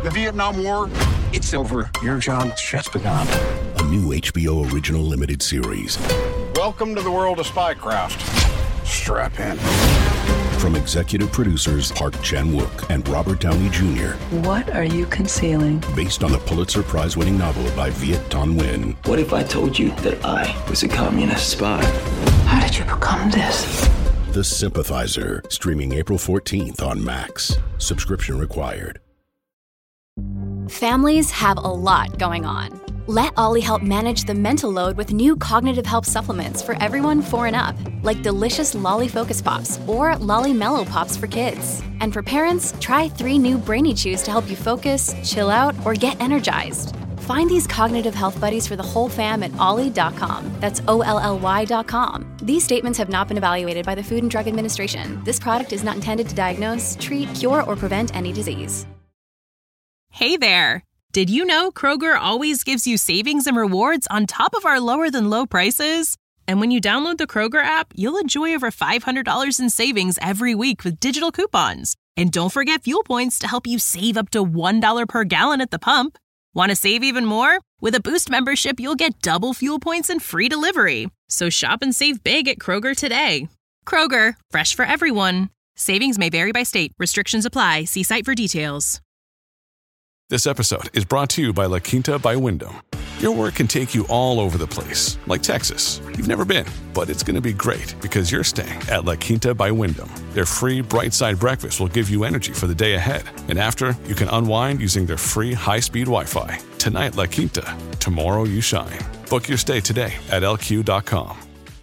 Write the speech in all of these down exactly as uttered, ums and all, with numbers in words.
The Vietnam War, it's over. Your job just begun. A new H B O original limited series. Welcome to the world of spycraft. Strap in. From executive producers Park Chan-wook and Robert Downey Junior What are you concealing? Based on the Pulitzer Prize-winning novel by Viet Thanh Nguyen. What if I told you that I was a communist spy? How did you become this? The Sympathizer, streaming April fourteenth on Max. Subscription required. Families have a lot going on. Let Ollie help manage the mental load with new cognitive help supplements for everyone four and up, like delicious Lolly Focus Pops or Lolly Mellow Pops for kids. And for parents, try three new Brainy Chews to help you focus, chill out, or get energized. Find these cognitive health buddies for the whole fam at ollie dot com. That's O L L Y dot com. These statements have not been evaluated by the Food and Drug Administration. This product is not intended to diagnose, treat, cure, or prevent any disease. Hey there! Did you know Kroger always gives you savings and rewards on top of our lower-than-low prices? And when you download the Kroger app, you'll enjoy over five hundred dollars in savings every week with digital coupons. And don't forget fuel points to help you save up to one dollar per gallon at the pump. Want to save even more? With a Boost membership, you'll get double fuel points and free delivery. So shop and save big at Kroger today. Kroger, fresh for everyone. Savings may vary by state. Restrictions apply. See site for details. This episode is brought to you by La Quinta by Wyndham. Your work can take you all over the place, like Texas. You've never been, but it's going to be great because you're staying at La Quinta by Wyndham. Their free Bright Side breakfast will give you energy for the day ahead. And after, you can unwind using their free high-speed Wi-Fi. Tonight, La Quinta. Tomorrow, you shine. Book your stay today at L Q dot com.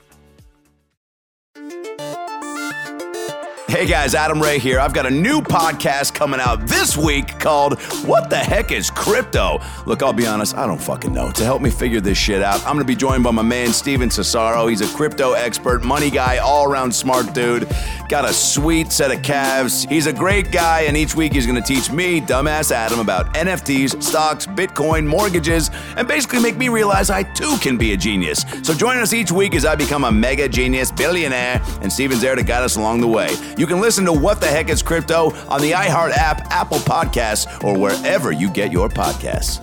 Hey guys, Adam Ray here. I've got a new podcast coming out this week called What the Heck is Crypto? Look, I'll be honest, I don't fucking know. To help me figure this shit out, I'm going to be joined by my man, Steven Cesaro. He's a crypto expert, money guy, all-around smart dude. Got a sweet set of calves. He's a great guy, and each week he's going to teach me, dumbass Adam, about N F Ts, stocks, Bitcoin, mortgages, and basically make me realize I too can be a genius. So join us each week as I become a mega genius billionaire, and Steven's there to guide us along the way. You can listen to What the Heck is Crypto on the iHeart app, Apple Podcasts, or wherever you get your podcasts.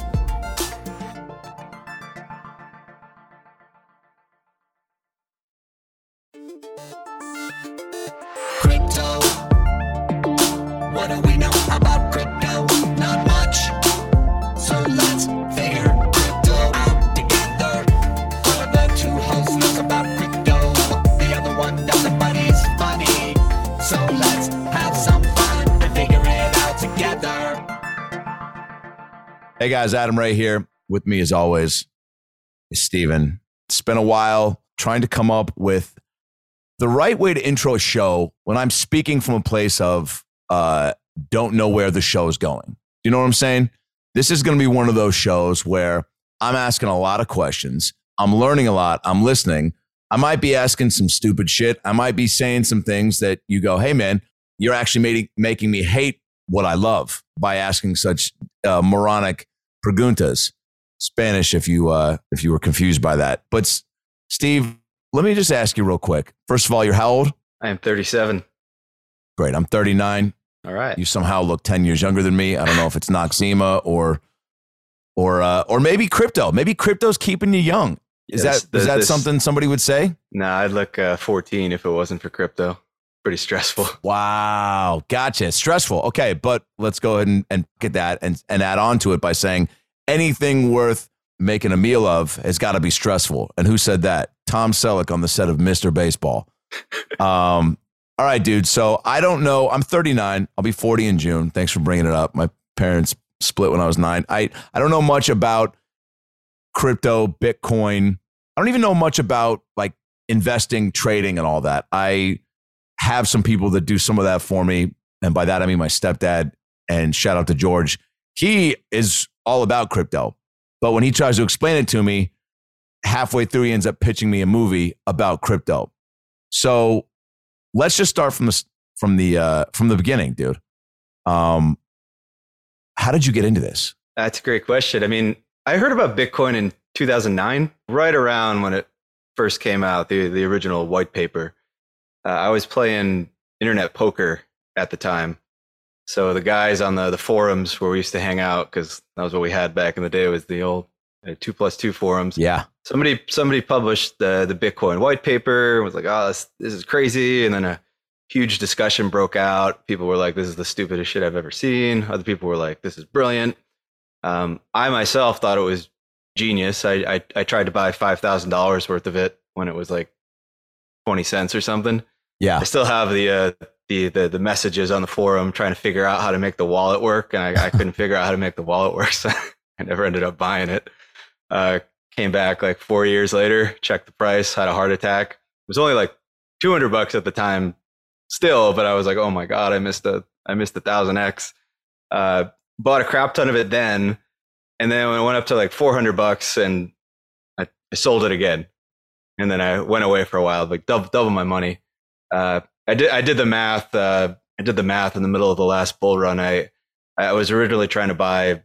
Crypto. What do we know about crypto? Not much. So let's figure crypto out together. One of the two hosts knows about crypto. The other one doesn't, but he's funny. So let's have some fun and figure it out together. Hey guys, Adam Ray here. With me as always is Steven. It's been a while trying to come up with the right way to intro a show when I'm speaking from a place of uh, don't know where the show is going. You know what I'm saying? This is going to be one of those shows where I'm asking a lot of questions. I'm learning a lot. I'm listening. I might be asking some stupid shit. I might be saying some things that you go, hey, man, you're actually making, making me hate what I love by asking such uh, moronic preguntas. Spanish, if you uh, if you were confused by that. But Steve, let me just ask you real quick. First of all, you're how old? I am thirty-seven. Great. I'm thirty-nine. All right. You somehow look ten years younger than me. I don't know if it's Noxema or or uh, or maybe crypto. Maybe crypto's keeping you young. Is Yes, that the- is that this- something somebody would say? Nah, I'd look uh, fourteen if it wasn't for crypto. Pretty stressful. Wow. Gotcha. Stressful. Okay, but let's go ahead and, and get that and, and add on to it by saying anything worth making a meal of has got to be stressful. And who said that? Tom Selleck on the set of Mister Baseball. Um, all right, dude. So I don't know. I'm thirty-nine. I'll be forty in June. Thanks for bringing it up. My parents split when I was nine. I, I don't know much about crypto, Bitcoin. I don't even know much about like investing, trading, and all that. I have some people that do some of that for me. And by that, I mean my stepdad, and shout out to George. He is all about crypto. But when he tries to explain it to me, halfway through, he ends up pitching me a movie about crypto. So let's just start from the, from the, uh, from the beginning, dude. Um, how did you get into this? That's a great question. I mean, I heard about Bitcoin in two thousand nine, right around when it first came out, the, the original white paper. Uh, I was playing internet poker at the time. So the guys on the, the forums where we used to hang out, because that was what we had back in the day, was the old uh, two plus two forums. Yeah. Somebody somebody published the the Bitcoin white paper, was like, oh, this, this is crazy. And then a huge discussion broke out. People were like, this is the stupidest shit I've ever seen. Other people were like, this is brilliant. Um, I myself thought it was genius. I I, I tried to buy five thousand dollars worth of it when it was like twenty cents or something. Yeah. I still have the uh, the, the the messages on the forum trying to figure out how to make the wallet work. And I, I couldn't figure out how to make the wallet work. So I never ended up buying it. Uh, came back like four years later, checked the price, had a heart attack. It was only like two hundred bucks at the time still, but I was like, oh my God, I missed a, I missed a thousand X. Uh, bought a crap ton of it then. And then when it went up to like four hundred bucks and I, I sold it again. And then I went away for a while, like double, double my money. Uh, I did, I did the math. Uh, I did the math in the middle of the last bull run. I, I was originally trying to buy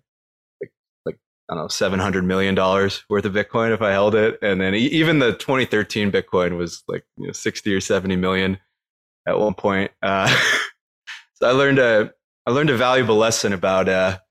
I don't know, seven hundred million dollars worth of Bitcoin if I held it. And then even the twenty thirteen Bitcoin was like, you know, sixty or seventy million at one point. Uh, so I learned a, I learned a valuable lesson about, uh,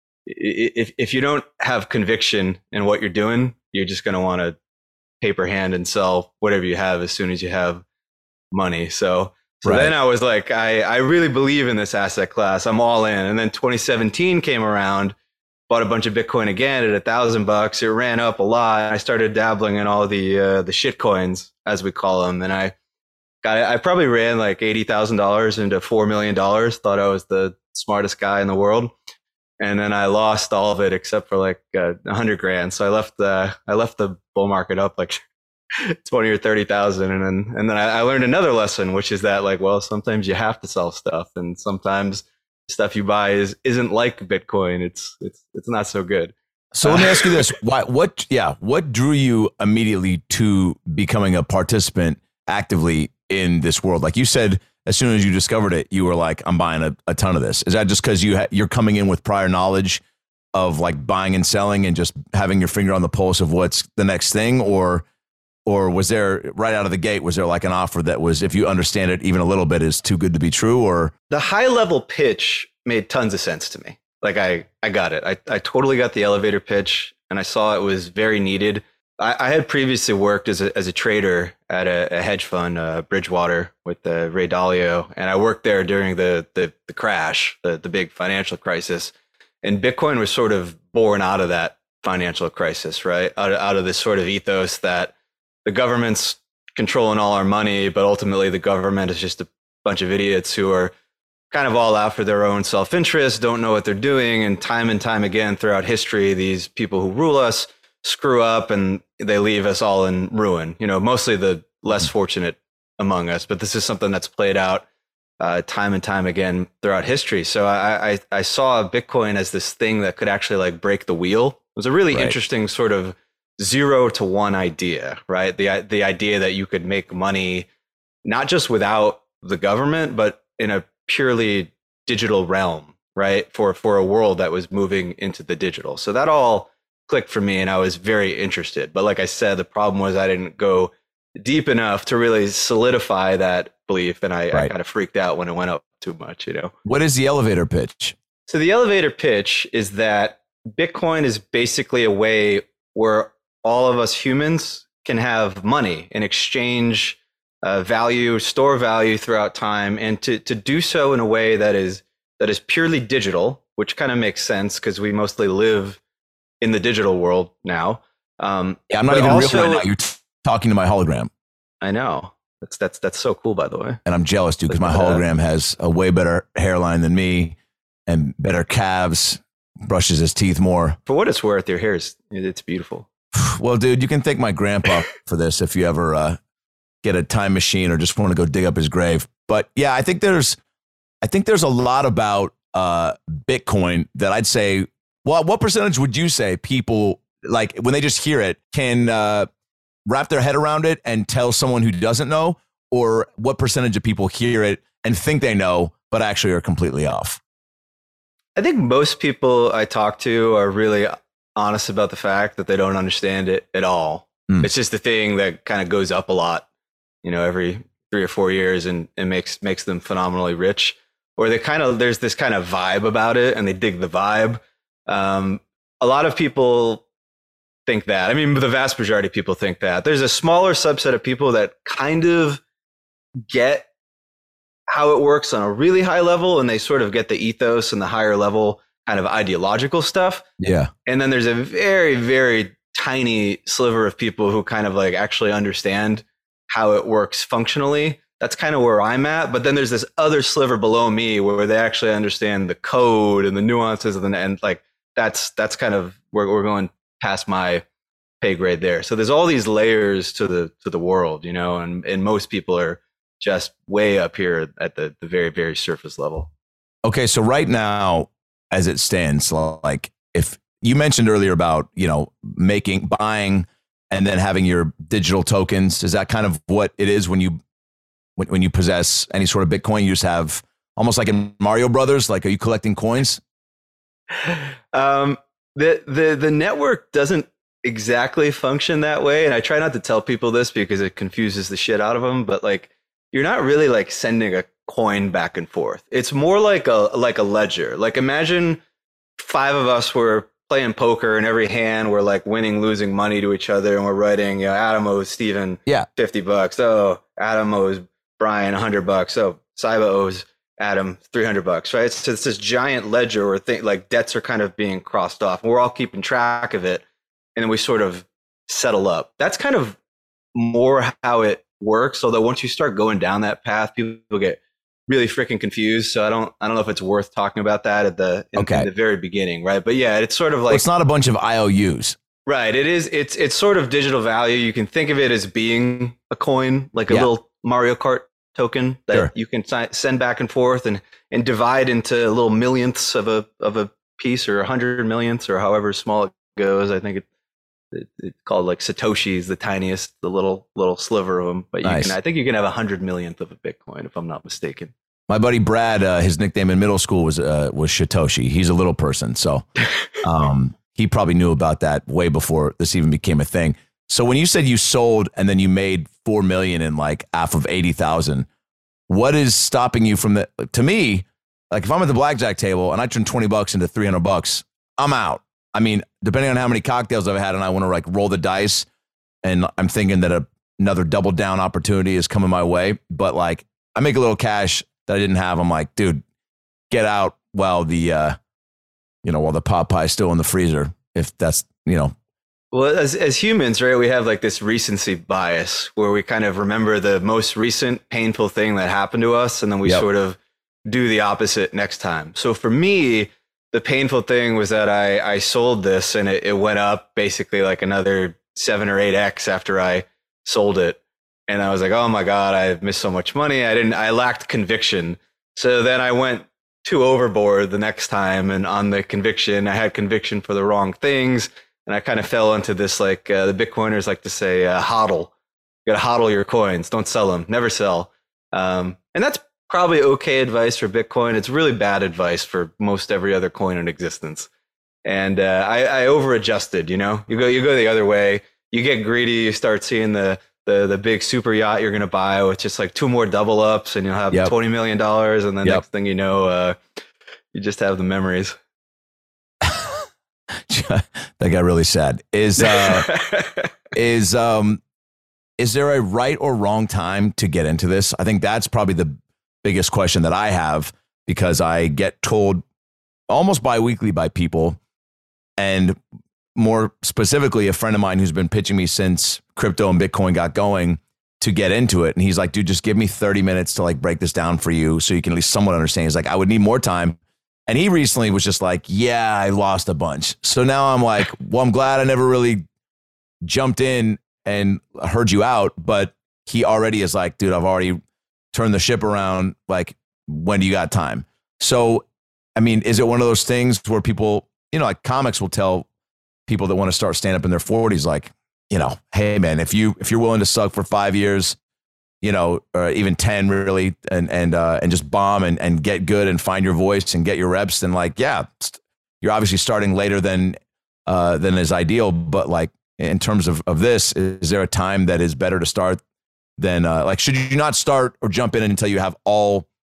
if, if you don't have conviction in what you're doing, you're just going to want to paper hand and sell whatever you have as soon as you have money. So, so right. then I was like, I, I really believe in this asset class. I'm all in. And then twenty seventeen came around. Bought a bunch of Bitcoin again at a thousand bucks. It ran up a lot. I started dabbling in all the uh, the shit coins, as we call them, and I got I probably ran like eighty thousand dollars into four million dollars. Thought I was the smartest guy in the world, and then I lost all of it except for like a uh, hundred grand. So I left the I left the bull market up like twenty or thirty thousand, and then and then I, I learned another lesson, which is that like, well, sometimes you have to sell stuff, and sometimes stuff you buy is isn't like Bitcoin. It's it's it's not so good. So let me ask you this: Why? What? Yeah, what drew you immediately to becoming a participant actively in this world? Like you said, as soon as you discovered it, you were like, "I'm buying a, a ton of this." Is that just because you ha- you're coming in with prior knowledge of like buying and selling and just having your finger on the pulse of what's the next thing, or or was there right out of the gate? Was there like an offer that was, if you understand it even a little bit, is too good to be true? Or the high level pitch made tons of sense to me. Like I, I got it. I, I totally got the elevator pitch, and I saw it was very needed. I, I had previously worked as a as a trader at a, a hedge fund, uh, Bridgewater, with uh, Ray Dalio, and I worked there during the the, the crash, the the big financial crisis, and Bitcoin was sort of born out of that financial crisis, right? Out of, out of this sort of ethos that the government's controlling all our money, but ultimately the government is just a bunch of idiots who are kind of all out for their own self-interest, don't know what they're doing. And time and time again throughout history, these people who rule us screw up and they leave us all in ruin. You know, mostly the less fortunate among us, but this is something that's played out uh, time and time again throughout history. So I, I, I saw Bitcoin as this thing that could actually like break the wheel. It was a really right. interesting sort of zero to one idea, right? The the idea that you could make money not just without the government, but in a purely digital realm, right? For for a world that was moving into the digital. So that all clicked for me, and I was very interested. But like I said, the problem was I didn't go deep enough to really solidify that belief, and I, right. I kind of freaked out when it went up too much, you know? What is the elevator pitch? So the elevator pitch is that Bitcoin is basically a way where all of us humans can have money and exchange uh, value, store value throughout time, and to to do so in a way that is that is purely digital, which kind of makes sense because we mostly live in the digital world now. Um, yeah, I'm not even also, real right now. You're t- talking to my hologram. I know. That's that's that's so cool, by the way. And I'm jealous, dude, because my hologram has a way better hairline than me and better calves, brushes his teeth more. For what it's worth, your hair is it's beautiful. Well, dude, you can thank my grandpa for this if you ever uh, get a time machine or just want to go dig up his grave. But yeah, I think there's, I think there's a lot about uh, Bitcoin that I'd say. Well, what percentage would you say people like when they just hear it can uh, wrap their head around it and tell someone who doesn't know, or what percentage of people hear it and think they know but actually are completely off? I think most people I talk to are really honest about the fact that they don't understand it at all. Mm. It's just a thing that kind of goes up a lot, you know, every three or four years and it makes makes them phenomenally rich. or they kind of, there's this kind of vibe about it and they dig the vibe. Um, a lot of people think that. I mean, the vast majority of people think that. There's a smaller subset of people that kind of get how it works on a really high level, and they sort of get the ethos and the higher level kind of ideological stuff. Yeah. And then there's a very, very tiny sliver of people who kind of like actually understand how it works functionally. That's kind of where I'm at. But then there's this other sliver below me where they actually understand the code and the nuances of the, and like that's that's kind of where we're going past my pay grade there. So there's all these layers to the to the world, you know, and and most people are just way up here at the the very, very surface level. Okay, so right now, as it stands, like if you mentioned earlier about, you know, making, buying, and then having your digital tokens, is that kind of what it is when you when, when you possess any sort of Bitcoin? You just have almost like in Mario Brothers, like are you collecting coins? Um, the the the network doesn't exactly function that way, and I try not to tell people this because it confuses the shit out of them. But like, you're not really like sending a coin back and forth. It's more like a like a ledger. Like imagine five of us were playing poker, and every hand we're like winning, losing money to each other, and we're writing, you know, Adam owes Steven yeah. fifty bucks. Oh, Adam owes Brian one hundred bucks. Oh, Saiba owes Adam three hundred bucks, right? So it's this giant ledger where th- like debts are kind of being crossed off. And we're all keeping track of it, and then we sort of settle up. That's kind of more how it works. Although once you start going down that path, people get really freaking confused. So I don't, I don't know if it's worth talking about that at the, in, okay. in the very beginning. Right. But yeah, it's sort of like, well, it's not a bunch of I O Us. Right. It is. It's, it's sort of digital value. You can think of it as being a coin, like a yeah. little Mario Kart token that sure. you can si- send back and forth and, and divide into little millionths of a, of a piece, or a hundred millionths, or however small it goes. I think it, it it's called like Satoshi's, the tiniest, the little, little sliver of them. But you nice. can, I think you can have a hundred millionth of a Bitcoin, if I'm not mistaken. My buddy Brad, uh, his nickname in middle school was uh, was Satoshi. He's a little person, so um, he probably knew about that way before this even became a thing. So when you said you sold and then you made four million in like half of eighty thousand, what is stopping you from the? To me, like if I'm at the blackjack table and I turn twenty bucks into three hundred bucks, I'm out. I mean, depending on how many cocktails I've had and I want to like roll the dice, and I'm thinking that a, another double down opportunity is coming my way, but like I make a little cash that I didn't have. I'm like, dude, get out while the, uh, you know, while the pot pie is still in the freezer. If that's, you know. Well, as as humans, right, we have like this recency bias where we kind of remember the most recent painful thing that happened to us, and then we yep. sort of do the opposite next time. So for me, the painful thing was that I, I sold this, and it, it went up basically like another seven or eight X after I sold it. And I was like, oh my God, I've missed so much money. I didn't, I lacked conviction. So then I went too overboard the next time. And on the conviction, I had conviction for the wrong things. And I kind of fell into this, like uh, the Bitcoiners like to say, uh, hodl. You got to hodl your coins. Don't sell them. Never sell. Um, and that's probably okay advice for Bitcoin. It's really bad advice for most every other coin in existence. And uh, I, I over adjusted, you know, you go, you go the other way. You get greedy. You start seeing the, the the big super yacht you're going to buy with just like two more double ups, and you'll have yep. twenty million dollars. And then yep. next thing you know, uh, you just have the memories. That got really sad. Is, uh, is, um, is there a right or wrong time to get into this? I think that's probably the biggest question that I have, because I get told almost bi-weekly by people, and more specifically, a friend of mine who's been pitching me since crypto and Bitcoin got going to get into it. And he's like, dude, just give me thirty minutes to like break this down for you so you can at least somewhat understand. He's like, I would need more time. And he recently was just like, yeah, I lost a bunch. So now I'm like, well, I'm glad I never really jumped in and heard you out. But he already is like, dude, I've already turned the ship around. Like, when do you got time? So, I mean, is it one of those things where people, you know, like comics will tell people that want to start stand up in their forties, like, you know, hey man, if you, if you're willing to suck for five years, you know, or even ten really, and, and, uh, and just bomb and, and get good and find your voice and get your reps, then like, yeah, you're obviously starting later than, uh, than is ideal. But like, in terms of, of this, is there a time that is better to start than, uh, like, should you not start or jump in until you have all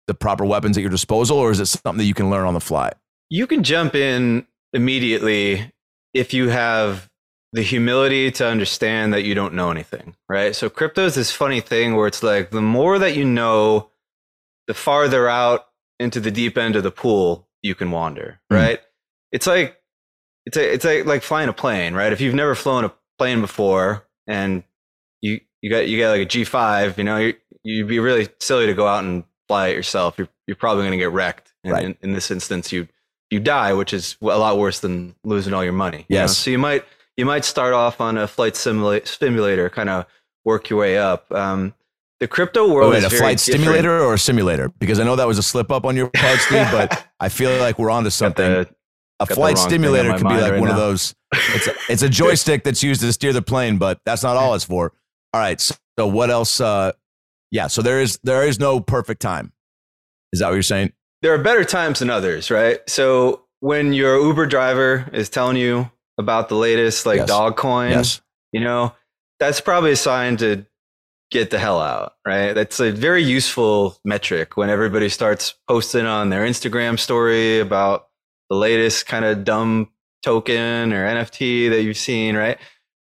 the proper weapons at your disposal, or is it something that you can learn on the fly? You can jump in immediately if you have the humility to understand that you don't know anything, right? So crypto is this funny thing where it's like the more that you know, the farther out into the deep end of the pool you can wander, right? Mm. It's like it's a, it's like, like flying a plane, right? If you've never flown a plane before and you you got you got like a G five, you know, you, you'd be really silly to go out and fly it yourself. You're you're probably going to get wrecked. And right. in, in this instance, you you die, which is a lot worse than losing all your money. Yes. You know? So you might you might start off on a flight simula- simulator, kind of work your way up. Um, the crypto world oh, wait, is a very flight different. stimulator or a simulator? Because I know that was a slip up on your part, Steve, but I feel like we're onto something. The, a flight stimulator could be like right one now. of those. It's a, it's a joystick that's used to steer the plane, but that's not all it's for. All right. So, so what else? Uh, yeah. So there is there is no perfect time. Is that what you're saying? There are better times than others, right? So when your Uber driver is telling you about the latest like yes. dog coin, yes. you know, that's probably a sign to get the hell out, right? That's a very useful metric when everybody starts posting on their Instagram story about the latest kind of dumb token or N F T that you've seen, right?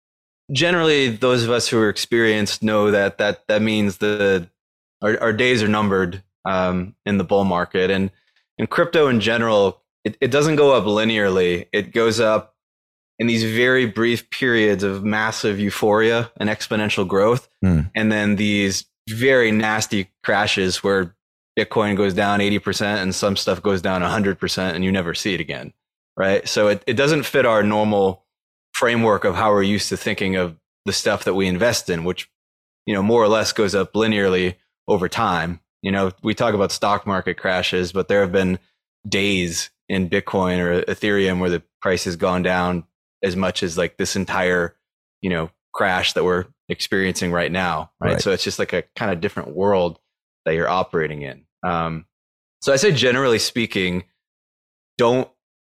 Generally, those of us who are experienced know that that that means the our, our days are numbered um, in the bull market. And in crypto in general, it, it doesn't go up linearly. It goes up in these very brief periods of massive euphoria and exponential growth. Mm. And then these very nasty crashes where Bitcoin goes down eighty percent and some stuff goes down one hundred percent and you never see it again, right? So it, it doesn't fit our normal framework of how we're used to thinking of the stuff that we invest in, which, you know, more or less goes up linearly over time. You know, we talk about stock market crashes, but there have been days in Bitcoin or Ethereum where the price has gone down as much as like this entire, you know, crash that we're experiencing right now, right? Right. So it's just like a kind of different world that you're operating in. Um, so I say, generally speaking, don't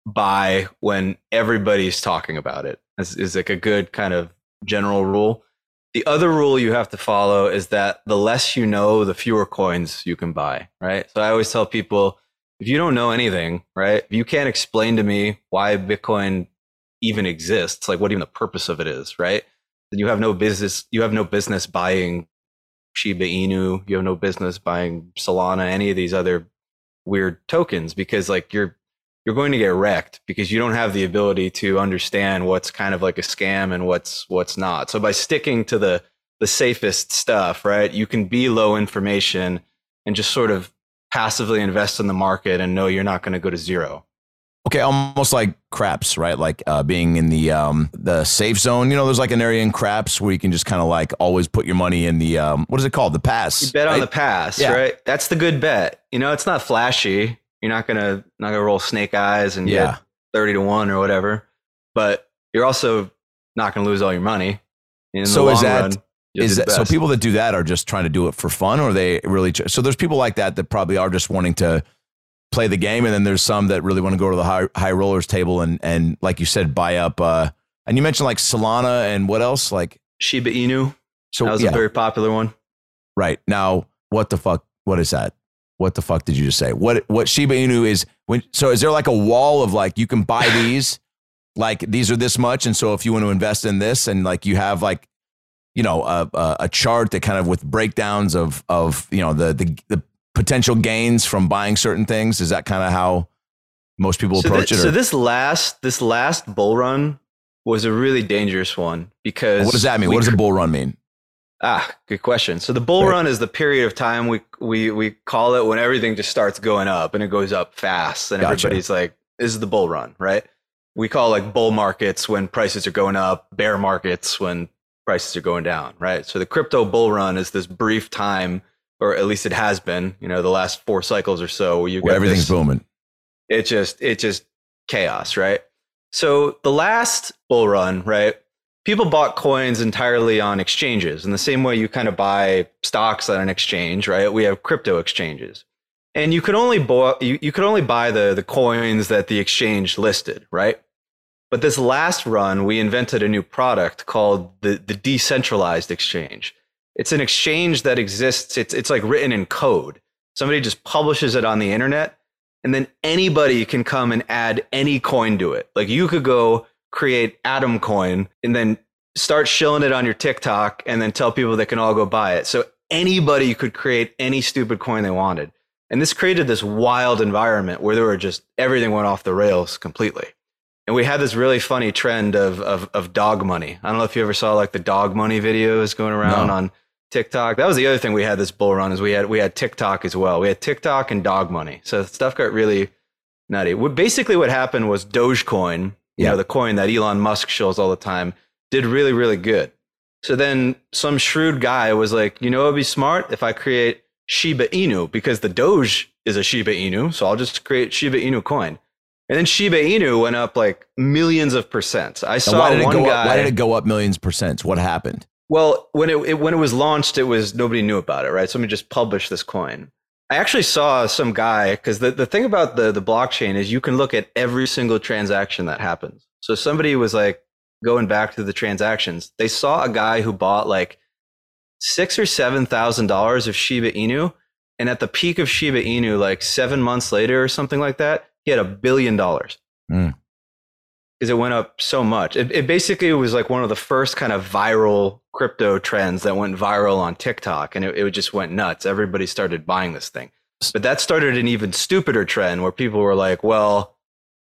buy when everybody's talking about it. Is, is like a good kind of general rule. The other rule you have to follow is that the less you know, the fewer coins you can buy, right? So I always tell people, if you don't know anything, right, if you can't explain to me why Bitcoin even exists, like what even the purpose of it is, right, then you have no business, you have no business buying Shiba Inu, you have no business buying Solana, any of these other weird tokens, because like you're you're going to get wrecked because you don't have the ability to understand what's kind of like a scam and what's what's not. So by sticking to the the safest stuff, right, you can be low information and just sort of passively invest in the market and know you're not going to go to zero. Okay, almost like craps, right? Like uh, being in the um, the safe zone. You know, there's like an area in craps where you can just kind of like always put your money in the um, what is it called? The pass. You bet right? on the pass, yeah. right? That's the good bet. You know, it's not flashy. You're not gonna not gonna roll snake eyes and yeah. get thirty to one or whatever. But you're also not gonna lose all your money. In so the is long that run, is that so? best. People that do that are just trying to do it for fun, or they really? So there's people like that that probably are just wanting to play the game, and then there's some that really want to go to the high high rollers table and and like you said, buy up. Uh, and you mentioned like Solana and what else? Like Shiba Inu. So that was yeah. a very popular one. Right now, what the fuck? What is that? What the fuck did you just say? What what Shiba Inu is? When so is there like a wall of like you can buy these, like these are this much, and so if you want to invest in this, and like you have like, you know, a a, a chart that kind of with breakdowns of of you know the the the potential gains from buying certain things. Is that kind of how most people so approach this, it? Or? So this last this last bull run was a really dangerous one because what does that mean? What does a bull run mean? Ah, good question. So the bull right. run is the period of time we we we call it when everything just starts going up and it goes up fast and Gotcha. everybody's like, this is the bull run, right? We call like bull markets when prices are going up, bear markets when prices are going down, right? So the crypto bull run is this brief time, or at least it has been, you know, the last four cycles or so where you Where got everything's this, booming. It just it just chaos, right? So the last bull run, right? People bought coins entirely on exchanges in the same way you kind of buy stocks on an exchange, right? We have crypto exchanges, and you could only buy you, you could only buy the the coins that the exchange listed, right? But this last run, we invented a new product called the the decentralized exchange. It's an exchange that exists. It's it's like written in code. Somebody just publishes it on the internet, and then anybody can come and add any coin to it. Like you could go create Atom Coin and then start shilling it on your TikTok and then tell people they can all go buy it. So anybody could create any stupid coin they wanted. And this created this wild environment where there were just everything went off the rails completely. And we had this really funny trend of of, of dog money. I don't know if you ever saw like the dog money videos going around no. on TikTok. That was the other thing we had this bull run is we had we had TikTok as well. We had TikTok and dog money. So stuff got really nutty. What basically what happened was Dogecoin, you yeah. know, the coin that Elon Musk shows all the time, did really, really good. So then some shrewd guy was like, you know, it'd be smart if I create Shiba Inu because the Doge is a Shiba Inu. So I'll just create Shiba Inu coin. And then Shiba Inu went up like millions of percent. I saw why did one it go guy. Up, why did it go up millions percent? What happened? Well, when it, it when it was launched, it was nobody knew about it, right? Somebody just published this coin. I actually saw some guy because the, the thing about the, the blockchain is you can look at every single transaction that happens. So somebody was like going back to the transactions. They saw a guy who bought like six or seven thousand dollars of Shiba Inu, and at the peak of Shiba Inu, like seven months later or something like that, he had a billion dollars. Mm. Because it went up so much. It, it basically was like one of the first kind of viral crypto trends that went viral on TikTok, and it, it just went nuts. Everybody started buying this thing. But that started an even stupider trend where people were like, well,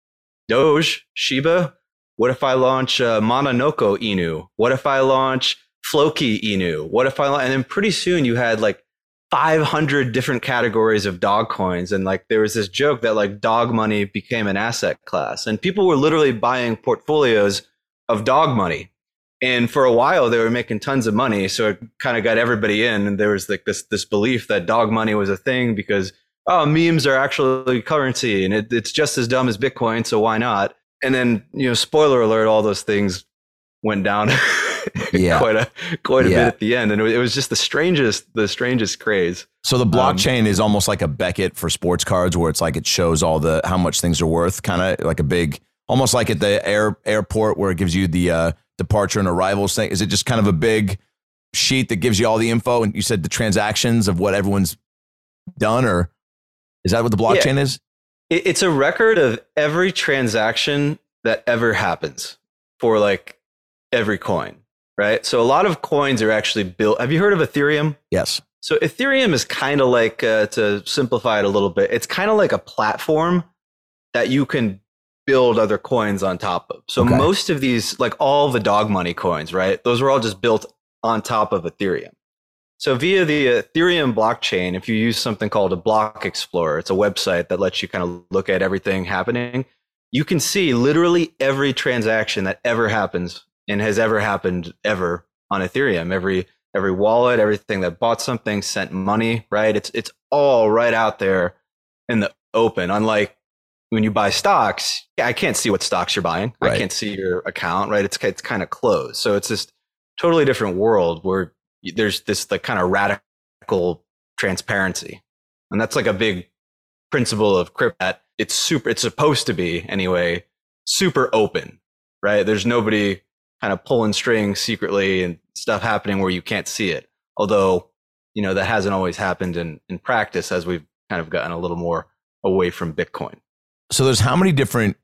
Doge, Shiba, what if I launch uh, Mononoko Inu? What if I launch Floki Inu? What if I launch? And then pretty soon you had like five hundred different categories of dog coins. And like there was this joke that like dog money became an asset class. And people were literally buying portfolios of dog money. And for a while they were making tons of money. So it kind of got everybody in. And there was like this this belief that dog money was a thing because, oh, memes are actually currency and it, it's just as dumb as Bitcoin. So why not? And then, you know, spoiler alert, all those things went down yeah. quite a quite a yeah. bit at the end. And it was just the strangest, the strangest craze. So the blockchain um, is almost like a Beckett for sports cards where it's like it shows all the how much things are worth, kind of like a big, almost like at the air airport where it gives you the uh, departure and arrivals thing. Is it just kind of a big sheet that gives you all the info? And you said the transactions of what everyone's done, or is that what the blockchain yeah. is? It's a record of every transaction that ever happens for like every coin, right? So a lot of coins are actually built. Have you heard of Ethereum? Yes. So Ethereum is kind of like, uh, to simplify it a little bit, it's kind of like a platform that you can build other coins on top of. So okay. most of these, like all the dog money coins, right? Those were all just built on top of Ethereum. So via the Ethereum blockchain, if you use something called a block explorer, it's a website that lets you kind of look at everything happening. You can see literally every transaction that ever happens and has ever happened ever on Ethereum. Every every wallet, everything that bought something, sent money, right? It's it's all right out there in the open. Unlike when you buy stocks, I can't see what stocks you're buying. Right. I can't see your account, right? It's it's kind of closed. So it's this totally different world where there's this like kind of radical transparency. And that's like a big principle of crypto that it's super, it's supposed to be anyway, super open, right? There's nobody kind of pulling strings secretly and stuff happening where you can't see it. Although, you know, that hasn't always happened in, in practice as we've kind of gotten a little more away from Bitcoin. So there's how many different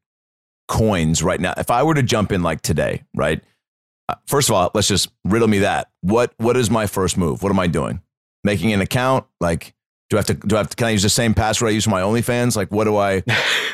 coins right now? If I were to jump in like today, right? First of all, let's just riddle me that. What what is my first move? What am I doing? Making an account? Like, do I have to do I have to can I use the same password I use for my OnlyFans? Like, what do I?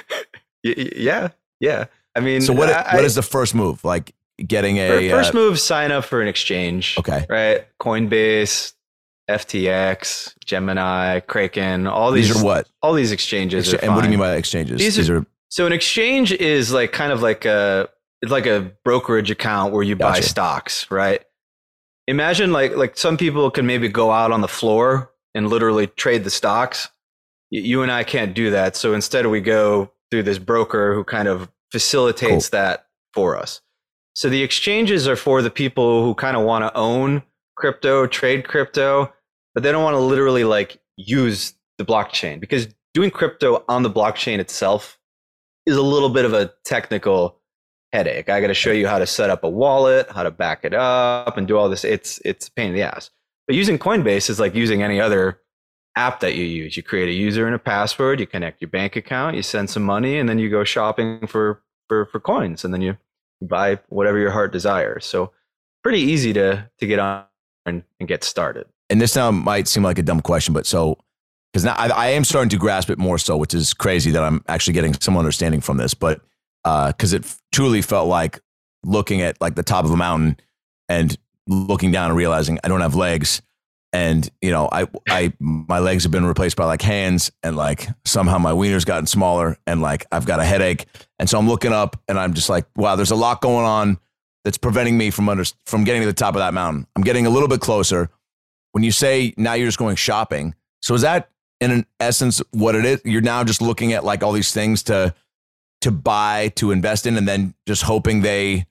yeah, yeah. I mean, so what I, what is the first move? Like getting a first uh, move? Sign up for an exchange. Okay, right? Coinbase, F T X, Gemini, Kraken. All these, these are what? All these exchanges. Exche- are and what do you mean by exchanges? These, these are, are so an exchange is like kind of like a. It's like a brokerage account where you buy gotcha. stocks, right? Imagine like like some people can maybe go out on the floor and literally trade the stocks. You and I can't do that. So instead we go through this broker who kind of facilitates cool. that for us. So the exchanges are for the people who kind of want to own crypto, trade crypto, but they don't want to literally like use the blockchain, because doing crypto on the blockchain itself is a little bit of a technical headache. I got to show you how to set up a wallet, how to back it up and do all this. It's it's a pain in the ass. But using Coinbase is like using any other app that you use. You create a user and a password, you connect your bank account, you send some money, and then you go shopping for for, for coins, and then you buy whatever your heart desires. So pretty easy to to get on and, and get started. And this now might seem like a dumb question, but so, because now I, I am starting to grasp it more so, which is crazy that I'm actually getting some understanding from this, but because uh, it truly felt like looking at like the top of a mountain and looking down and realizing I don't have legs. And, you know, I, I, my legs have been replaced by like hands, and like somehow my wiener's gotten smaller, and like I've got a headache. And so I'm looking up and I'm just like, wow, there's a lot going on that's preventing me from under, from getting to the top of that mountain. I'm getting a little bit closer. When you say now you're just going shopping, so is that in an essence what it is? You're now just looking at like all these things to to buy, to invest in, and then just hoping they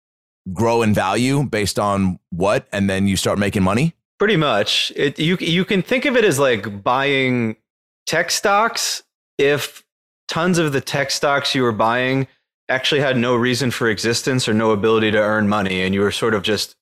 grow in value based on what, and then you start making money? Pretty much. It, you you can think of it as like buying tech stocks if tons of the tech stocks you were buying actually had no reason for existence or no ability to earn money, and you were sort of just,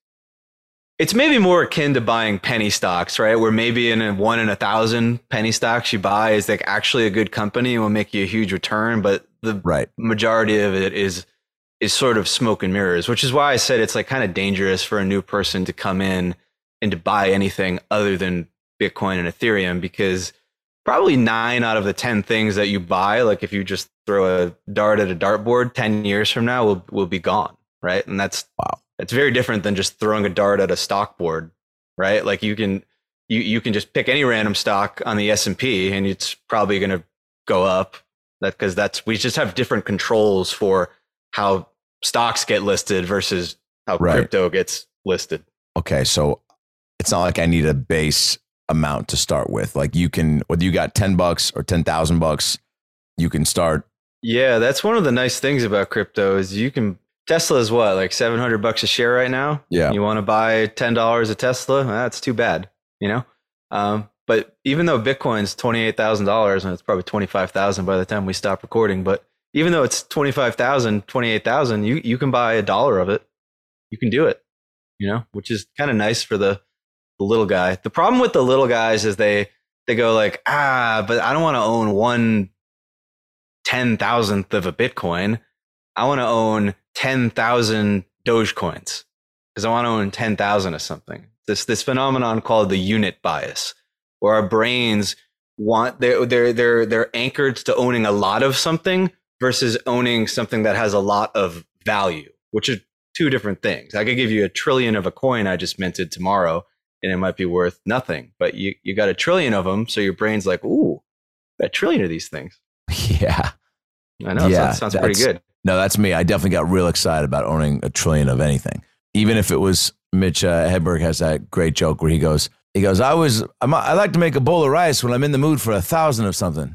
it's maybe more akin to buying penny stocks, right? Where maybe in a one in a thousand penny stocks you buy is like actually a good company and will make you a huge return, but the right. majority of it is is sort of smoke and mirrors, which is why I said it's like kind of dangerous for a new person to come in and to buy anything other than Bitcoin and Ethereum, because probably nine out of the ten things that you buy, like if you just throw a dart at a dartboard, ten years from now will will be gone, right? And that's wow. It's very different than just throwing a dart at a stock board, right? Like you can you you can just pick any random stock on the S and P and it's probably going to go up. That because that's we just have different controls for how stocks get listed versus how right. crypto gets listed. Okay, so it's not like I need a base amount to start with. Like you can, whether you got ten bucks or ten thousand bucks, you can start. Yeah, that's one of the nice things about crypto is you can. Tesla is what, like seven hundred bucks a share right now? Yeah. You want to buy ten dollars a Tesla? That's too bad, you know? Um, but even though Bitcoin's twenty-eight thousand dollars, and it's probably twenty-five thousand by the time we stop recording, but even though it's twenty-five thousand, twenty-eight thousand, you, you can buy a dollar of it. You can do it, you know, which is kind of nice for the, the little guy. The problem with the little guys is they, they go like, ah, but I don't want to own one ten thousandth of a Bitcoin. I want to own ten thousand Dogecoins because I want to own ten thousand of something. This this phenomenon called the unit bias, where our brains want they're they're they're they're anchored to owning a lot of something versus owning something that has a lot of value, which are two different things. I could give you a trillion of a coin I just minted tomorrow, and it might be worth nothing. But you you got a trillion of them, so your brain's like, ooh, a trillion of these things. Yeah, I know. Yeah, that sounds pretty good. No, that's me. I definitely got real excited about owning a trillion of anything. Even if it was Mitch uh, Hedberg has that great joke where he goes, he goes, I was, I'm, I like to make a bowl of rice when I'm in the mood for a thousand of something.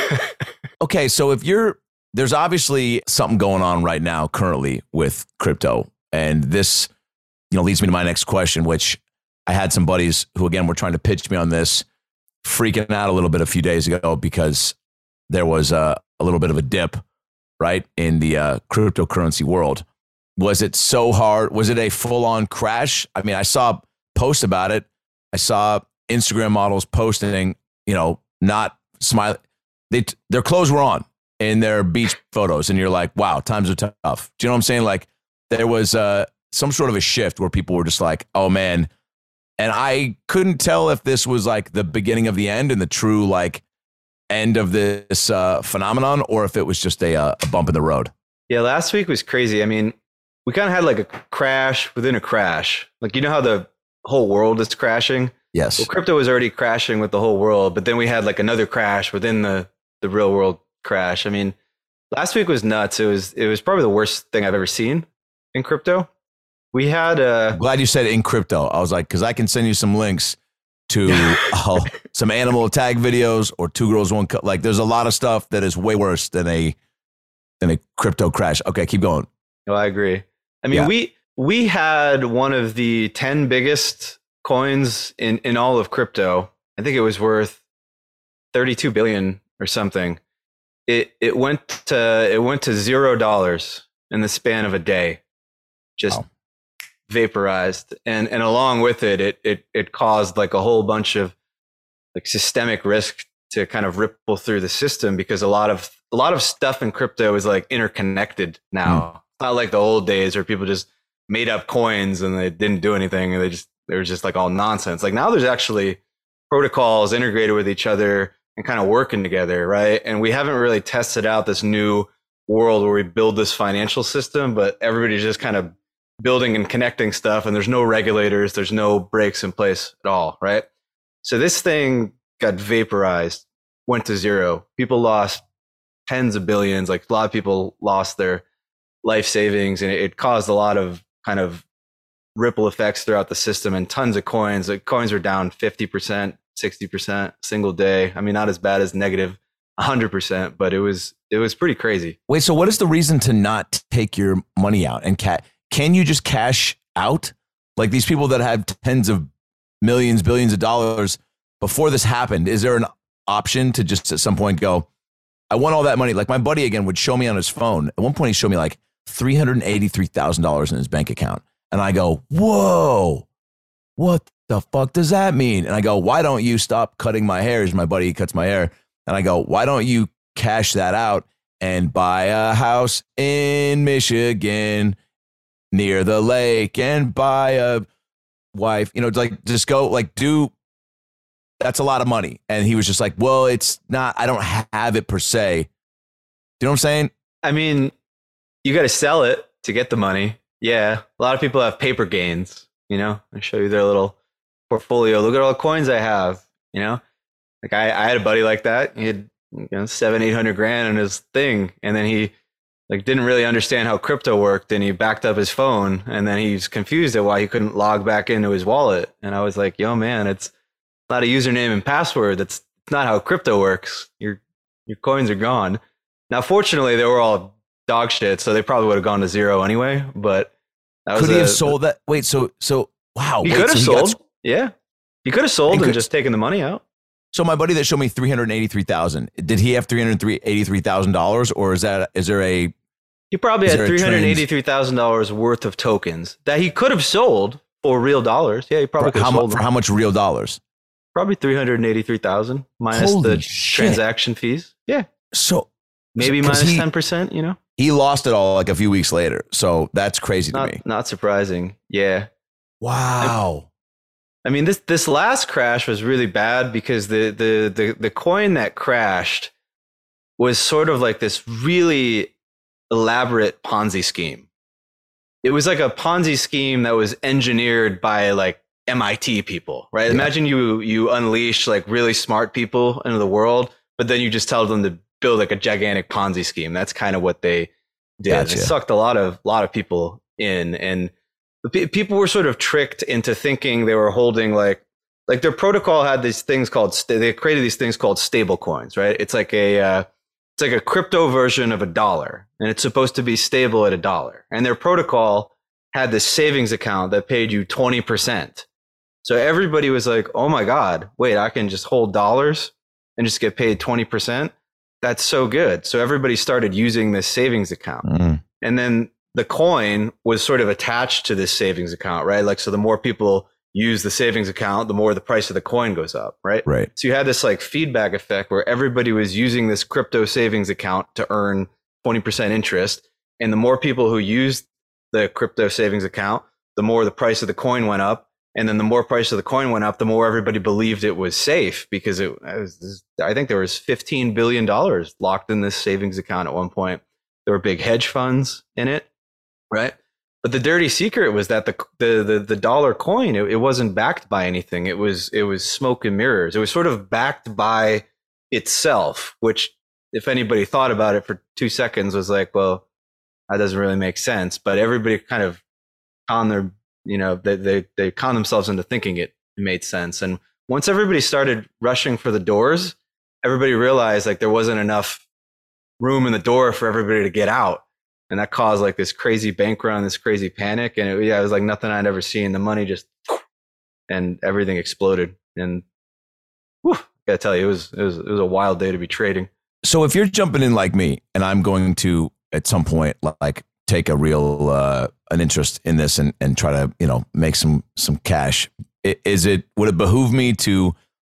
Okay, so if you're, there's obviously something going on right now currently with crypto, and this, you know, leads me to my next question, which I had some buddies who again were trying to pitch me on this, freaking out a little bit a few days ago because there was a, a little bit of a dip. Right, in the uh, cryptocurrency world. Was it so hard? Was it a full-on crash? I mean, I saw posts about it. I saw Instagram models posting, you know, not smiling. They, their clothes were on in their beach photos, and you're like, wow, times are tough. Do you know what I'm saying? Like, there was uh, some sort of a shift where people were just like, oh, man. And I couldn't tell if this was like the beginning of the end and the true, like, end of this uh, phenomenon, or if it was just a, uh, a bump in the road. Yeah, last week was crazy. I mean, we kind of had like a crash within a crash. Like, you know how the whole world is crashing? Yes. Well, crypto was already crashing with the whole world, but then we had like another crash within the, the real world crash. I mean, last week was nuts. It was it was probably the worst thing I've ever seen in crypto. We had uh I'm glad you said in crypto. I was like, because I can send you some links to uh, some animal tag videos or two girls, one cup. Like there's a lot of stuff that is way worse than a, than a crypto crash. Okay. Keep going. No, I agree. I mean, yeah. we, we had one of the ten biggest coins in, in all of crypto. I think it was worth thirty-two billion or something. It, it went to, it went to zero dollars in the span of a day. Just wow. Vaporized, and and along with it, it it it caused like a whole bunch of like systemic risk to kind of ripple through the system, because a lot of a lot of stuff in crypto is like interconnected now. Mm. It's not like the old days where people just made up coins and they didn't do anything and they just they were just like all nonsense. Like now there's actually protocols integrated with each other and kind of working together, right? And we haven't really tested out this new world where we build this financial system, but everybody's just kind of building and connecting stuff, and there's no regulators, there's no breaks in place at all, right? So this thing got vaporized, went to zero. People lost tens of billions. Like a lot of people lost their life savings, and it, it caused a lot of kind of ripple effects throughout the system, and tons of coins. Like coins were down fifty percent, sixty percent single day. I mean, not as bad as negative one hundred percent, but it was it was pretty crazy. Wait, so what is the reason to not take your money out and ca- can you just cash out? Like these people that have tens of millions, billions of dollars before this happened, is there an option to just at some point go, I want all that money? Like my buddy again would show me on his phone. At one point he showed me like three hundred eighty-three thousand dollars in his bank account. And I go, whoa, what the fuck does that mean? And I go, why don't you stop cutting my hair? As my buddy cuts my hair. And I go, why don't you cash that out and buy a house in Michigan near the lake and buy a wife, you know, like just go like do, that's a lot of money. And he was just like, well, it's not, I don't have it per se. Do you know what I'm saying? I mean, you got to sell it to get the money. Yeah. A lot of people have paper gains, you know, I show you their little portfolio. Look at all the coins I have, you know, like I, I had a buddy like that. He had, you know, seven, eight hundred grand in his thing. And then he like didn't really understand how crypto worked, and he backed up his phone, and then he's confused at why he couldn't log back into his wallet. And I was like, yo, man, it's not a username and password. That's not how crypto works. Your your coins are gone. Now, fortunately, they were all dog shit, so they probably would have gone to zero anyway. But that was could he a, have sold that? Wait, so so wow, he wait, could have so he sold. got, yeah, he could have sold and, and could, just taken the money out. So my buddy that showed me three hundred eighty-three thousand dollars, did he have three hundred eighty-three thousand dollars, or is that is there a He probably had three hundred eighty-three thousand dollars worth of tokens that he could have sold for real dollars. Yeah, he probably could have how, sold for them. how much real dollars? Probably three hundred eighty-three thousand minus Holy the shit. transaction fees. Yeah. So maybe so, minus he, ten percent, you know? He lost it all like a few weeks later. So that's crazy Not, to me. not surprising. Yeah. Wow. I mean, this this last crash was really bad because the the the the coin that crashed was sort of like this really elaborate Ponzi scheme. It was like a Ponzi scheme that was engineered by like M I T people, right? Yeah. Imagine you you unleash like really smart people into the world, but then you just tell them to build like a gigantic Ponzi scheme. That's kind of what they did. Gotcha. It sucked a lot of lot of people in, and people were sort of tricked into thinking they were holding like like their protocol had these things called they created these things called stable coins, right? It's like a uh, it's like a crypto version of a dollar, and it's supposed to be stable at a dollar. And their protocol had this savings account that paid you twenty percent. So everybody was like, "Oh my God, wait, I can just hold dollars and just get paid twenty percent? That's so good." So everybody started using this savings account. Mm. And then the coin was sort of attached to this savings account, right? Like, so the more people use the savings account, the more the price of the coin goes up, right? Right. So you had this like feedback effect where everybody was using this crypto savings account to earn twenty percent interest. And the more people who used the crypto savings account, the more the price of the coin went up. And then the more price of the coin went up, the more everybody believed it was safe, because it was, I think there was fifteen billion dollars locked in this savings account at one point. There were big hedge funds in it. Right. But the dirty secret was that the the the, the dollar coin, it, it wasn't backed by anything. It was it was smoke and mirrors. It was sort of backed by itself, which if anybody thought about it for two seconds was like, well, that doesn't really make sense. But everybody kind of conned their, you know, they they, they conned themselves into thinking it made sense. And once everybody started rushing for the doors, everybody realized like there wasn't enough room in the door for everybody to get out. And that caused like this crazy bank run, this crazy panic. And it, yeah, it was like nothing I'd ever seen. The money just, and everything exploded. And whew, I gotta tell you, it was, it was, it was a wild day to be trading. So if you're jumping in like me, and I'm going to at some point like take a real uh, an interest in this and and try to, you know, make some some cash, is it would it behoove me to,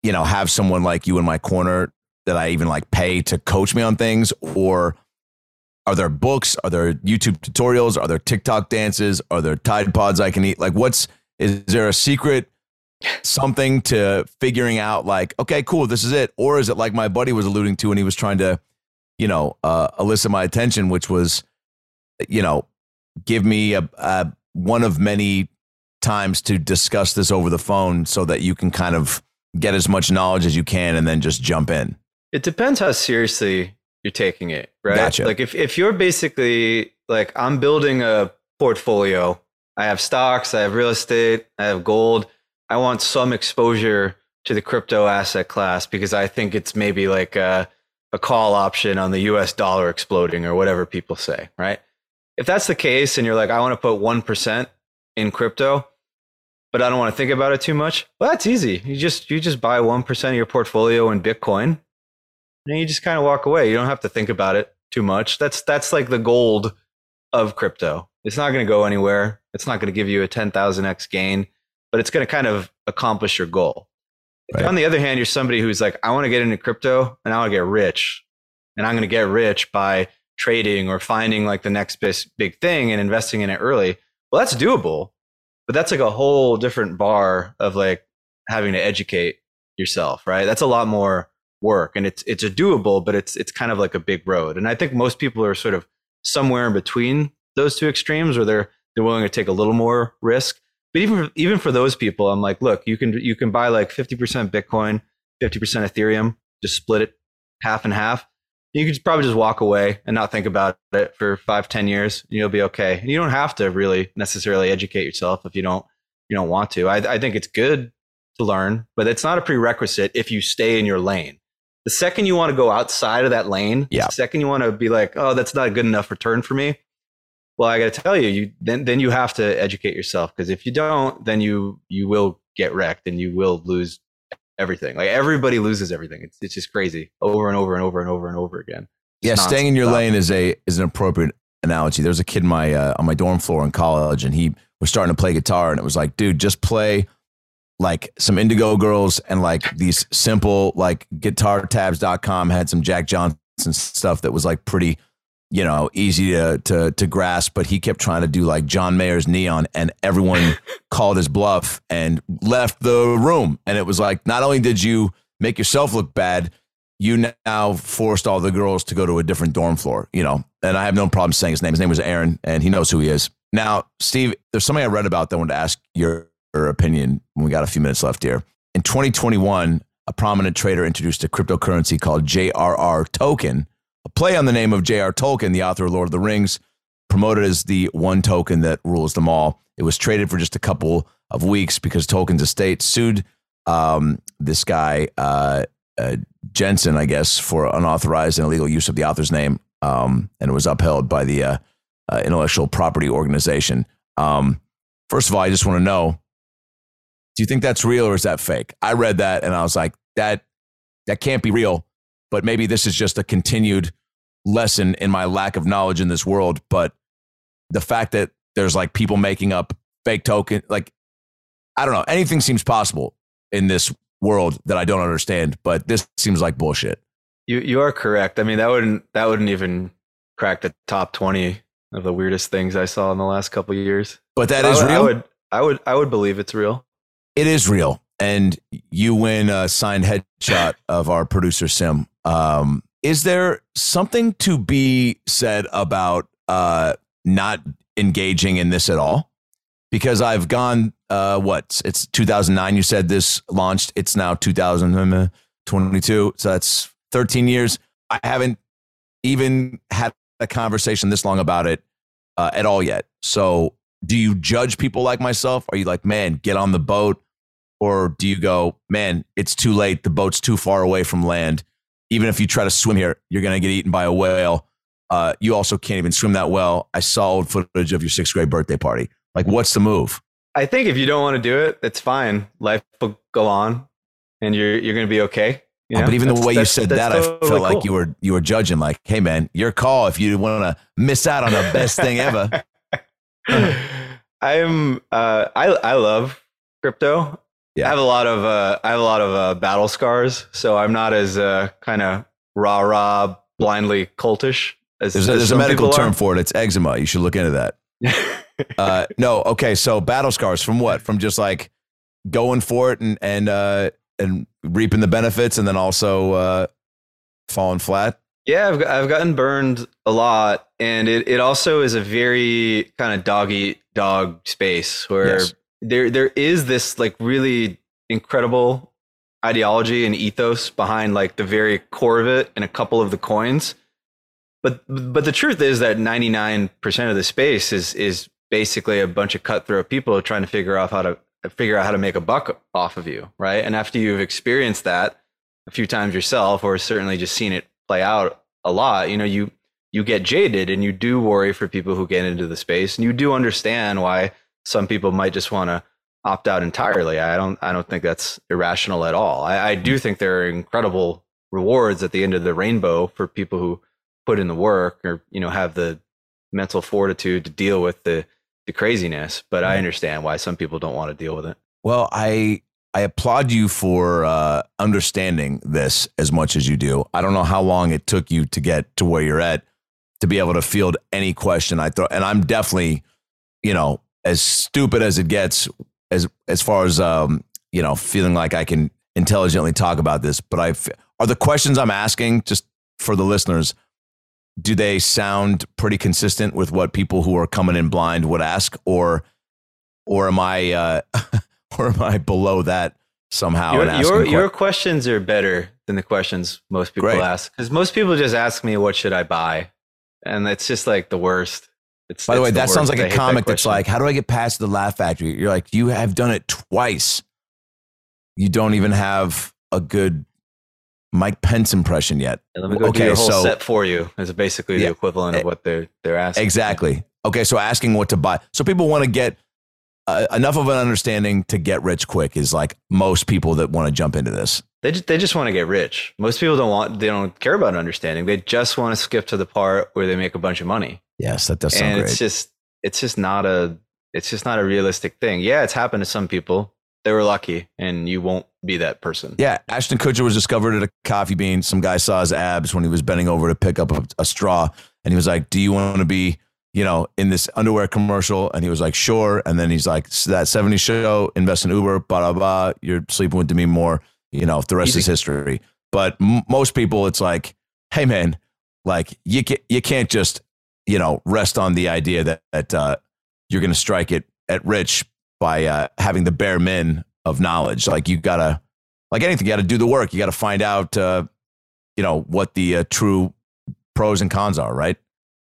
you know, have someone like you in my corner that I even like pay to coach me on things? Or are there books? Are there YouTube tutorials? Are there TikTok dances? Are there Tide Pods I can eat? Like, what's, is there a secret something to figuring out like, okay, cool, this is it? Or is it like my buddy was alluding to when he was trying to, you know, uh, elicit my attention, which was, you know, give me a, a one of many times to discuss this over the phone so that you can kind of get as much knowledge as you can and then just jump in? It depends how seriously you're taking it, right? Gotcha. Like if, if you're basically like, I'm building a portfolio, I have stocks, I have real estate, I have gold. I want some exposure to the crypto asset class because I think it's maybe like a, a call option on the U S dollar exploding or whatever people say, right? If that's the case and you're like, I want to put one percent in crypto, but I don't want to think about it too much. Well, that's easy. You just, you just buy one percent of your portfolio in Bitcoin and you just kind of walk away. You don't have to think about it too much. That's, that's like the gold of crypto. It's not going to go anywhere. It's not going to give you a ten thousand X gain, but it's going to kind of accomplish your goal. Right. On the other hand, you're somebody who's like, I want to get into crypto and I want to get rich, and I'm going to get rich by trading or finding like the next best big thing and investing in it early. Well, that's doable, but that's like a whole different bar of like having to educate yourself, right? That's a lot more work, and it's it's a doable, but it's it's kind of like a big road. And I think most people are sort of somewhere in between those two extremes, where they're they're willing to take a little more risk. But even even for those people, I'm like, look, you can you can buy like fifty percent Bitcoin, fifty percent Ethereum, just split it half and half. You could probably just walk away and not think about it for five, ten years, and you'll be okay. And you don't have to really necessarily educate yourself if you don't you don't want to. I, I think it's good to learn, but it's not a prerequisite if you stay in your lane. The second you want to go outside of that lane, yeah. the second you want to be like, oh, that's not a good enough return for me. Well, I got to tell you, you then then you have to educate yourself, because if you don't, then you you will get wrecked and you will lose everything. Like everybody loses everything. It's it's just crazy over and over and over and over and over again. It's yeah, staying in your nonstop. lane is a is an appropriate analogy. There was a kid in my uh, on my dorm floor in college, and he was starting to play guitar, and it was like, dude, just play like some Indigo Girls and like these simple like guitar tabs dot com had some Jack Johnson stuff that was like pretty, you know, easy to, to, to grasp, but he kept trying to do like John Mayer's Neon, and everyone called his bluff and left the room. And it was like, not only did you make yourself look bad, you now forced all the girls to go to a different dorm floor, you know, and I have no problem saying his name. His name was Aaron, and he knows who he is. Now, Steve, there's something I read about that I wanted to ask your, your opinion when we got a few minutes left here. In twenty twenty-one, a prominent trader introduced a cryptocurrency called J R R token, a play on the name of J R Tolkien, the author of Lord of the Rings, promoted as the one token that rules them all. It was traded for just a couple of weeks because Tolkien's estate sued um, this guy, uh, uh, Jensen, I guess, for unauthorized and illegal use of the author's name. Um, and it was upheld by the uh, uh, Intellectual Property Organization. Um, first of all, I just want to know, do you think that's real or is that fake? I read that and I was like, that that can't be real. But maybe this is just a continued lesson in my lack of knowledge in this world. But the fact that there's like people making up fake token, like, I don't know, anything seems possible in this world that I don't understand, but this seems like bullshit. You you are correct. I mean, that wouldn't that wouldn't even crack the top twenty of the weirdest things I saw in the last couple of years. But that I is would, real. I would I would I would believe it's real. It is real. And you win a signed headshot of our producer, Sim. Um, is there something to be said about uh, not engaging in this at all? Because I've gone, uh, what, it's two thousand nine, you said this launched. It's now two thousand twenty-two. So that's thirteen years. I haven't even had a conversation this long about it uh, at all yet. So do you judge people like myself? Are you like, man, get on the boat? Or do you go, man, it's too late. The boat's too far away from land. Even if you try to swim here, you're going to get eaten by a whale. Uh, you also can't even swim that well. I saw old footage of your sixth grade birthday party. Like, what's the move? I think if you don't want to do it, it's fine. Life will go on and you're you're going to be okay. You Oh, know? but even the That's- way you that's- said that's that, I totally felt like cool. you were you were judging. Like, hey, man, your call if you want to miss out on the best thing ever. I'm uh, I I love crypto. Yeah. I have a lot of uh, I have a lot of uh, battle scars, so I'm not as uh, kind of rah rah blindly cultish as There's a, as there's a some medical people term are. for it. It's eczema. You should look into that. uh, no, okay. So battle scars from what? From just like going for it and and uh, and reaping the benefits, and then also uh, falling flat. Yeah, I've I've gotten burned a lot, and it, it also is a very kind of dog eat dog space where Yes. there there is this like really incredible ideology and ethos behind like the very core of it and a couple of the coins. But but the truth is that ninety-nine percent of the space is is basically a bunch of cutthroat people trying to figure out how to figure out how to make a buck off of you, right? And after you've experienced that a few times yourself, or certainly just seen it play out a lot, you know, you you get jaded, and you do worry for people who get into the space, and you do understand why some people might just want to opt out entirely. I don't I don't think that's irrational at all. I, I do think there are incredible rewards at the end of the rainbow for people who put in the work, or, you know, have the mental fortitude to deal with the the craziness. But I understand why some people don't want to deal with it. Well, I I applaud you for uh, understanding this as much as you do. I don't know how long it took you to get to where you're at to be able to field any question I throw. And I'm definitely, you know, as stupid as it gets as as far as um, you know, feeling like I can intelligently talk about this. But I are the questions I'm asking, just for the listeners, do they sound pretty consistent with what people who are coming in blind would ask, or or am I uh, or am I below that somehow? Your and asking your, que- your questions are better than the questions most people Great. ask, because most people just ask me, what should I buy? And it's just like the worst. It's, By the it's way, that sounds worst. like I a hate that comic that's question. like, how do I get past the Laugh Factory? You're like, you have done it twice. You don't even have a good Mike Pence impression yet. And let me go okay, do your whole so set for you. Is basically Yeah. the equivalent of what they're they're asking. exactly. Okay, so asking what to buy. So people want to get uh, enough of an understanding to get rich quick is like most people that want to jump into this. They just, they just want to get rich. Most people don't want, they don't care about understanding. They just want to skip to the part where they make a bunch of money. Yes, that does sound And great. it's just, it's just not a, it's just not a realistic thing. Yeah, it's happened to some people. They were lucky, and you won't be that person. Yeah, Ashton Kutcher was discovered at a coffee bean. Some guy saw his abs when he was bending over to pick up a, a straw, and he was like, "Do you want to be, you know, in this underwear commercial?" And he was like, "Sure." And then he's like, "That seventies show, invest in Uber, blah blah blah. You're sleeping with Demi Moore. You know, the rest Easy. is history." But m- most people, it's like, "Hey man, like you can you can't just, you know, rest on the idea that that uh, you're going to strike it at rich by uh, having the bare min of knowledge. Like you gotta, like anything, you gotta do the work. You gotta find out, uh, you know, what the uh, true pros and cons are, right?"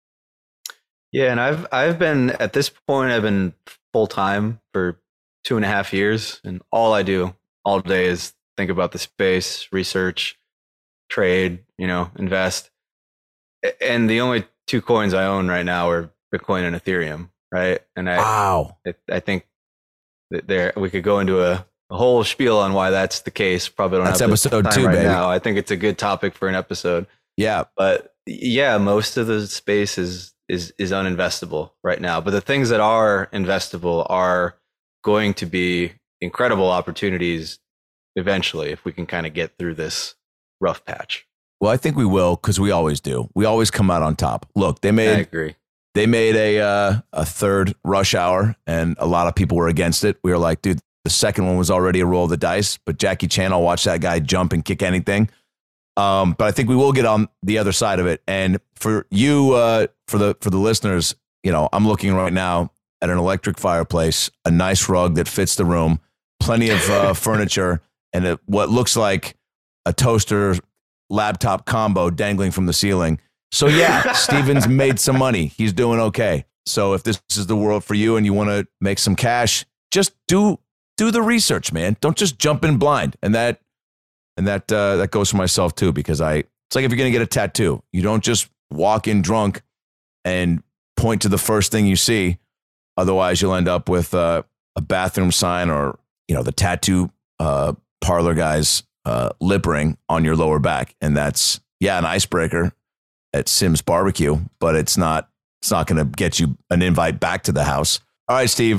Yeah, and I've I've been at this point, I've been full time for two and a half years, and all I do all day is think about the space, research, trade, you know, invest. A- And the only two coins I own right now are Bitcoin and Ethereum, right? And I Wow. I, I think that there we could go into a, a whole spiel on why that's the case. Probably don't That's have the episode time two, right baby. now. I think it's a good topic for an episode. Yeah. But yeah, most of the space is is is uninvestable right now. But the things that are investable are going to be incredible opportunities eventually, if we can kind of get through this rough patch. Well, I think we will, because we always do. We always come out on top. Look, they I made agree. they made a uh, a third Rush Hour, and a lot of people were against it. We were like, dude, the second one was already a roll of the dice. But Jackie Chan, I'll watch that guy jump and kick anything. Um, but I think we will get on the other side of it. And for you, uh, for the for the listeners, you know, I'm looking right now at an electric fireplace, a nice rug that fits the room, plenty of uh, furniture, and a, what looks like a toaster laptop combo dangling from the ceiling. So yeah, Steven's made some money. He's doing okay. So if this is the world for you and you want to make some cash, just do do the research, man. Don't just jump in blind. And that and that uh, that goes for myself too, because I it's like if you're gonna get a tattoo, you don't just walk in drunk and point to the first thing you see. Otherwise, you'll end up with uh, a bathroom sign, or you know, the tattoo uh, parlor guy's uh, lip ring on your lower back, and that's yeah, an icebreaker at Sim's Barbecue, but it's not it's not going to get you an invite back to the house. All right, Steve,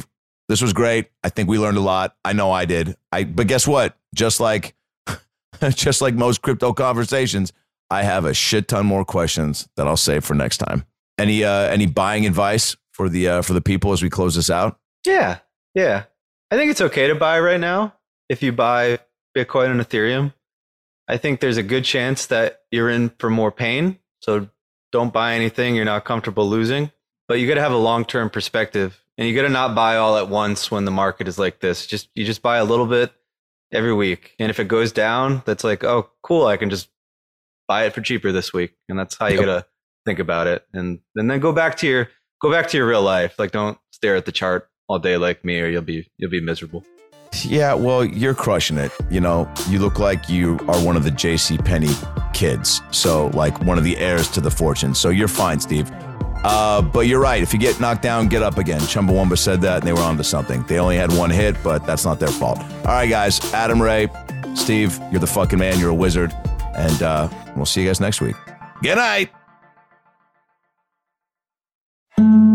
This was great. I think we learned a lot. I know I did. I but guess what? Just like just like most crypto conversations, I have a shit ton more questions that I'll save for next time. Any uh, any buying advice for the uh, for the people as we close this out? Yeah, yeah. I think it's okay to buy right now if you buy Bitcoin and Ethereum. I think there's a good chance that you're in for more pain. So don't buy anything you're not comfortable losing. But you got to have a long-term perspective, and you got to not buy all at once when the market is like this. Just you just buy a little bit every week, and if it goes down, that's like, oh, cool, I can just buy it for cheaper this week, and that's how you yep. got to think about it. And, and then go back to your go back to your real life. Like, don't stare at the chart all day like me, or you'll be you'll be miserable. Yeah, well, you're crushing it. You know, you look like you are one of the J C Penney kids, so like one of the heirs to the fortune. So you're fine, Steve. Uh, but you're right. If you get knocked down, get up again. Chumbawamba said that, and they were onto something. They only had one hit, but that's not their fault. All right, guys. Adam Ray, Steve, you're the fucking man. You're a wizard. And uh, we'll see you guys next week. Good night.